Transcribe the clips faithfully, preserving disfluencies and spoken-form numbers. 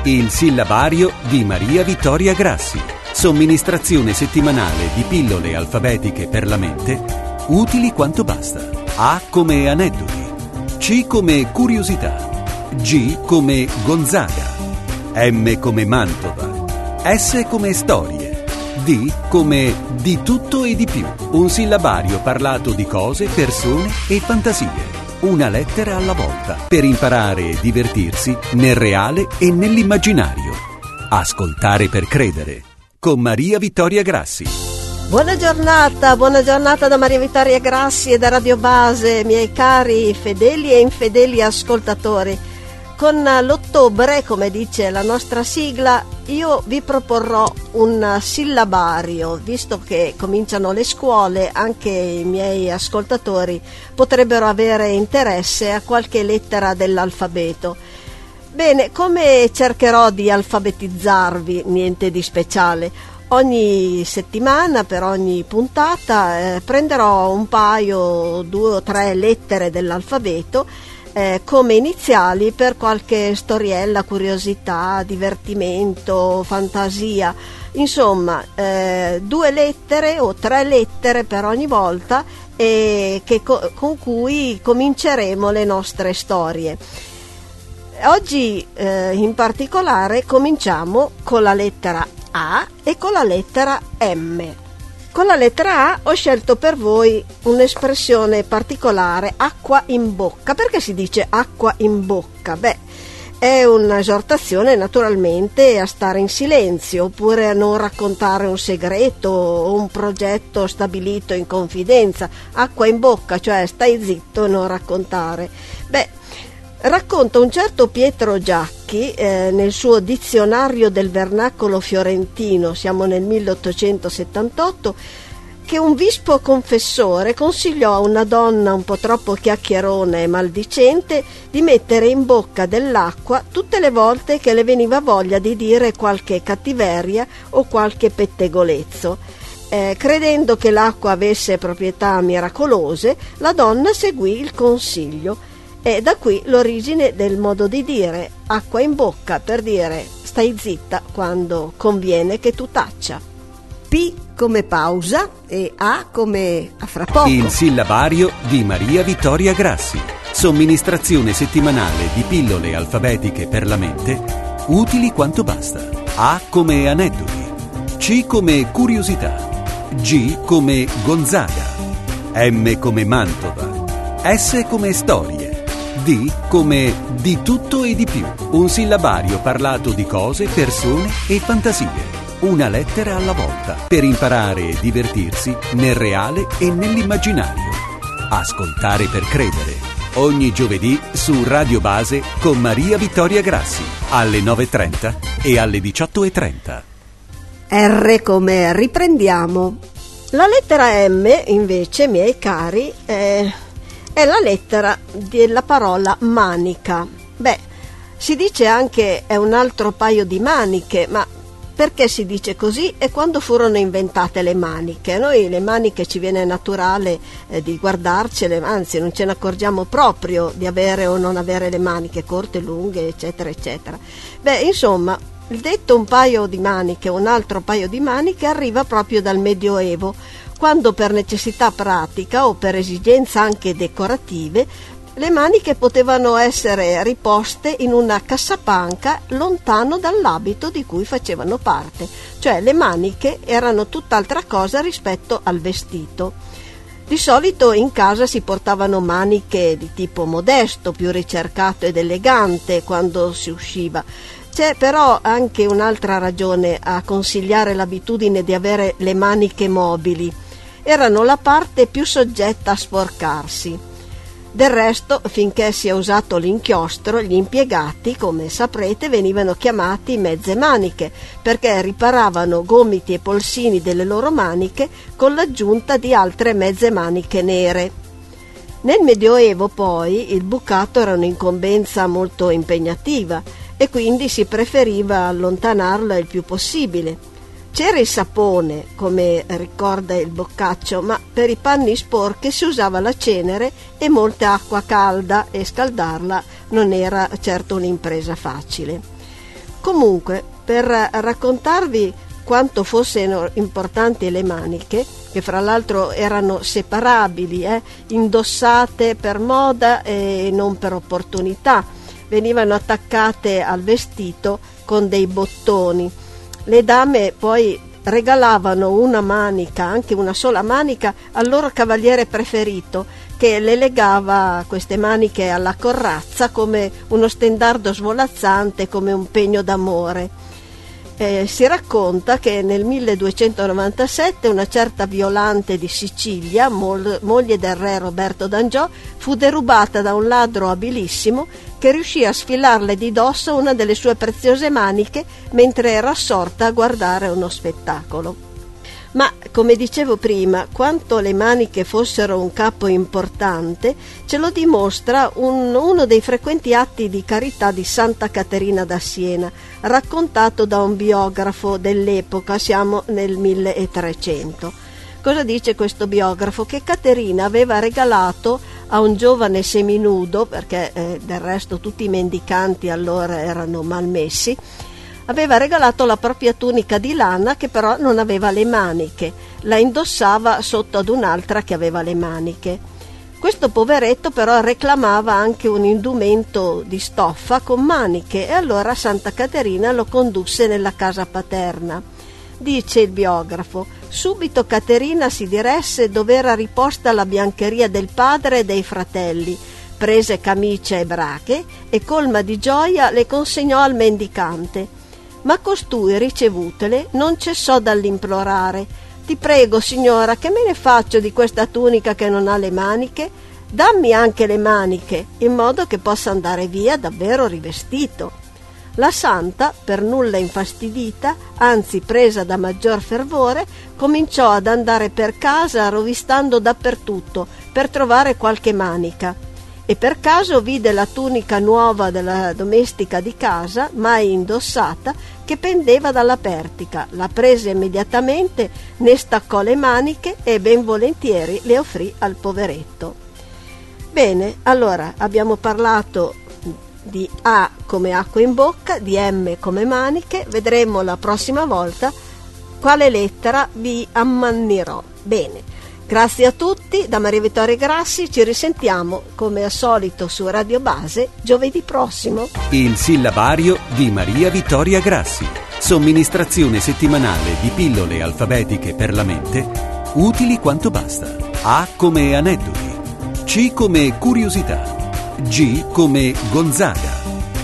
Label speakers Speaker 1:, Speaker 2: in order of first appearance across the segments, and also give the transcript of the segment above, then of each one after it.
Speaker 1: Il sillabario di Maria Vittoria Grassi. Somministrazione settimanale di pillole alfabetiche per la mente, utili quanto basta. A come aneddoti, C come curiosità, G come Gonzaga, M come Mantova, S come storie, D come di tutto e di più. Un sillabario parlato di cose, persone e fantasie. Una lettera alla volta, per imparare e divertirsi nel reale e nell'immaginario. Ascoltare per credere, con Maria Vittoria Grassi.
Speaker 2: Buona giornata, buona giornata da Maria Vittoria Grassi e da Radio Base, miei cari fedeli e infedeli ascoltatori. Con l'ottobre, come dice la nostra sigla, io vi proporrò un sillabario. Visto che cominciano le scuole, anche i miei ascoltatori potrebbero avere interesse a qualche lettera dell'alfabeto. Bene, come cercherò di alfabetizzarvi? Niente di speciale. Ogni settimana, per ogni puntata, eh, prenderò un paio, due o tre lettere dell'alfabeto Eh, come iniziali per qualche storiella, curiosità, divertimento, fantasia, insomma eh, due lettere o tre lettere per ogni volta e che, con cui cominceremo le nostre storie. Oggi eh, in particolare cominciamo con la lettera A e con la lettera M. Con la lettera A ho scelto per voi un'espressione particolare, acqua in bocca. Perché si dice acqua in bocca? Beh, è un'esortazione naturalmente a stare in silenzio, oppure a non raccontare un segreto o un progetto stabilito in confidenza. Acqua in bocca, cioè stai zitto e non raccontare. Beh, racconta un certo Pietro Giacchi eh, nel suo dizionario del vernacolo fiorentino, siamo nel milleottocentosettantotto, che un vispo confessore consigliò a una donna un po' troppo chiacchierona e maldicente di mettere in bocca dell'acqua tutte le volte che le veniva voglia di dire qualche cattiveria o qualche pettegolezzo. Eh, credendo che l'acqua avesse proprietà miracolose, la donna seguì il consiglio. E da qui l'origine del modo di dire acqua in bocca, per dire stai zitta quando conviene che tu taccia. P come pausa e A come a fra poco.
Speaker 1: Il sillabario di Maria Vittoria Grassi. Somministrazione settimanale di pillole alfabetiche per la mente, utili quanto basta. A come aneddoti, C come curiosità, G come Gonzaga, M come Mantova, S come storie, D come di tutto e di più. Un sillabario parlato di cose, persone e fantasie. Una lettera alla volta, per imparare e divertirsi nel reale e nell'immaginario. Ascoltare per credere. Ogni giovedì su Radio Base con Maria Vittoria Grassi, alle nove e trenta e alle diciotto e trenta.
Speaker 2: R come riprendiamo. La lettera M, invece, miei cari, è... è la lettera della parola manica. Beh, si dice anche è un altro paio di maniche, ma perché si dice così? E quando furono inventate le maniche? Noi le maniche ci viene naturale eh, di guardarcele, anzi non ce ne accorgiamo proprio di avere o non avere le maniche corte, lunghe, eccetera, eccetera. Beh, insomma, il detto un paio di maniche, un altro paio di maniche arriva proprio dal Medioevo, quando per necessità pratica o per esigenze anche decorative le maniche potevano essere riposte in una cassapanca lontano dall'abito di cui facevano parte, cioè le maniche erano tutt'altra cosa rispetto al vestito. Di solito in casa si portavano maniche di tipo modesto, più ricercato ed elegante quando si usciva. C'è però anche un'altra ragione a consigliare l'abitudine di avere le maniche mobili. Erano la parte più soggetta a sporcarsi. Del resto, finché si è usato l'inchiostro, gli impiegati, come saprete, venivano chiamati mezze maniche, perché riparavano gomiti e polsini delle loro maniche con l'aggiunta di altre mezze maniche nere. Nel Medioevo, poi, il bucato era un'incombenza molto impegnativa e quindi si preferiva allontanarla il più possibile. C'era il sapone, come ricorda il Boccaccio, ma per i panni sporchi si usava la cenere e molta acqua calda, e scaldarla non era certo un'impresa facile. Comunque, per raccontarvi quanto fossero importanti le maniche, che fra l'altro erano separabili, eh, indossate per moda e non per opportunità, venivano attaccate al vestito con dei bottoni. Le dame poi regalavano una manica, anche una sola manica, al loro cavaliere preferito, che le legava queste maniche alla corazza come uno stendardo svolazzante, come un pegno d'amore. Eh, si racconta che nel milleduecentonovantasette una certa Violante di Sicilia, mol- moglie del re Roberto d'Angiò, fu derubata da un ladro abilissimo che riuscì a sfilarle di dosso una delle sue preziose maniche mentre era assorta a guardare uno spettacolo. Ma, come dicevo prima, quanto le maniche fossero un capo importante ce lo dimostra un, uno dei frequenti atti di carità di Santa Caterina da Siena, raccontato da un biografo dell'epoca, siamo nel milletrecento. Cosa dice questo biografo? Che Caterina aveva regalato a un giovane seminudo, perché eh, del resto tutti i mendicanti allora erano malmessi, aveva regalato la propria tunica di lana che però non aveva le maniche, la indossava sotto ad un'altra che aveva le maniche. Questo poveretto però reclamava anche un indumento di stoffa con maniche e allora Santa Caterina lo condusse nella casa paterna. Dice il biografo: subito Caterina si diresse dove era riposta la biancheria del padre e dei fratelli, prese camicia e brache e colma di gioia le consegnò al mendicante. Ma costui, ricevutele, non cessò dall'implorare: ti prego, signora, che me ne faccio di questa tunica che non ha le maniche? Dammi anche le maniche, in modo che possa andare via davvero rivestito. La santa, per nulla infastidita, anzi presa da maggior fervore, cominciò ad andare per casa rovistando dappertutto per trovare qualche manica. E per caso vide la tunica nuova della domestica di casa, mai indossata, che pendeva dalla pertica. La prese immediatamente, ne staccò le maniche e ben volentieri le offrì al poveretto. Bene, allora abbiamo parlato di A come acqua in bocca, di M come maniche. Vedremo la prossima volta quale lettera vi ammannirò. Bene. Grazie a tutti, da Maria Vittoria Grassi, ci risentiamo come al solito su Radio Base giovedì prossimo.
Speaker 1: Il sillabario di Maria Vittoria Grassi, somministrazione settimanale di pillole alfabetiche per la mente, utili quanto basta. A come aneddoti, C come curiosità, G come Gonzaga,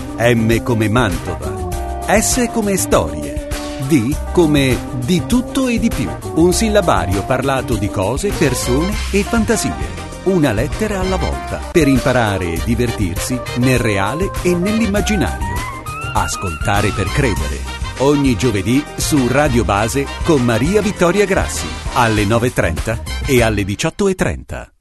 Speaker 1: M come Mantova, S come storie, D come di tutto e di più. Un sillabario parlato di cose, persone e fantasie. Una lettera alla volta, per imparare e divertirsi nel reale e nell'immaginario. Ascoltare per credere. Ogni giovedì su Radio Base con Maria Vittoria Grassi alle nove e trenta e alle diciotto e trenta.